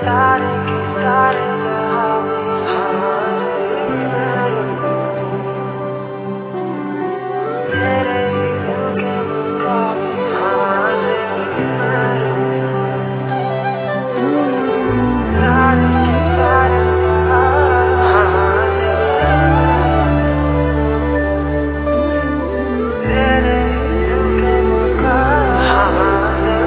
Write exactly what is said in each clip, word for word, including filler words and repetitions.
सारे के सारे जहां में हाजिर मैं तेरे ही दिल के मुताबिक हाजिर मैं सारे के सारे जहां हाजिर तेरे ही दिल के मुताबिक हाजिर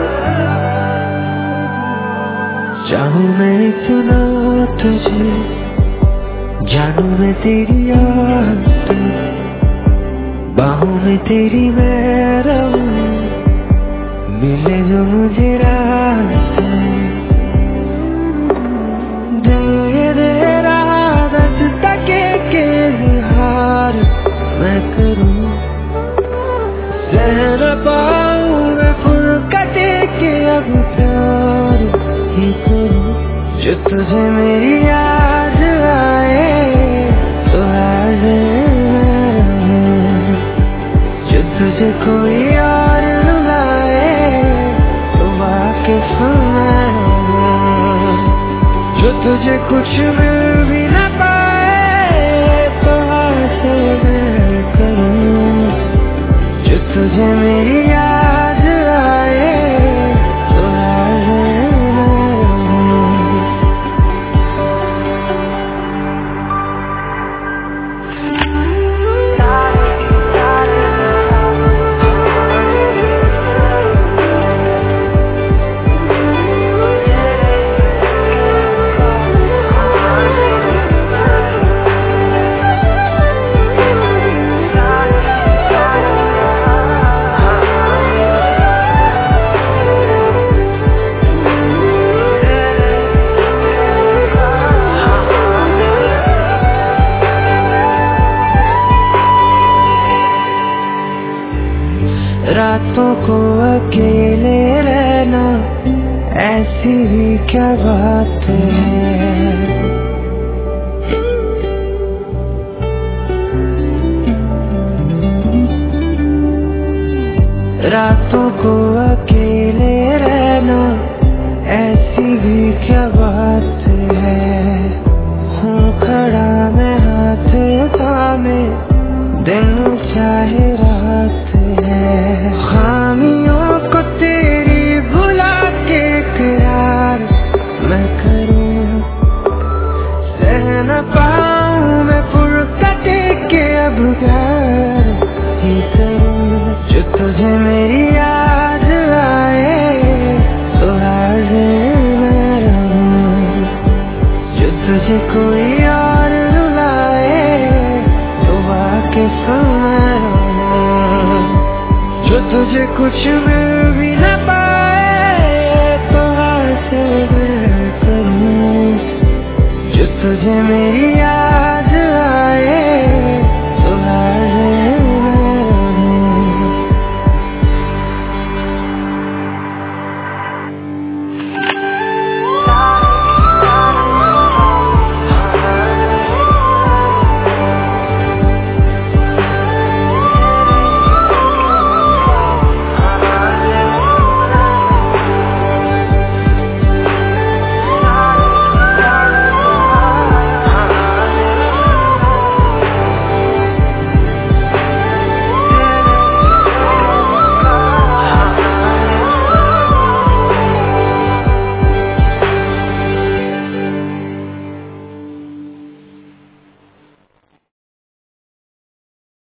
चाहूं मैं इतना तुझे, जानूं मैं तेरी याद, बाहों में तेरी मैं रहूं, मिले जो मुझे रात। दिल ये दे रहा दस तके के इज़हार मैं करूं, सह न पाऊं मैं फुर्कते के अब प्यार ही करूं। जो तुझे मेरी याद आए तो हाज़िर मैं, जो तुझे कोई और रुलाए तो वाकिफ मैं, जो तुझे कुछ मिल भी न पाए तो हासिल मैं करूं। जो तुझे मेरी याद आए तो हाज़िर रातों को अकेले रहना ऐसी भी क्या बात है। रातों को अकेले रहना ऐसी भी क्या बात है। हूँ खड़ा मैं हाथ थामे, दिन चाहे रात है। खामियों को तेरी भुला के इकरार मैं करूं, सह न पाऊं मैं फुर्कते के अब प्यार ही करूं। जो तुझे मेरी याद आए तो हाज़िर मैं रहूं, जो तुझे कोई और रुलाए तो वाकिफ मैं रहूं। जो तुझे कुछ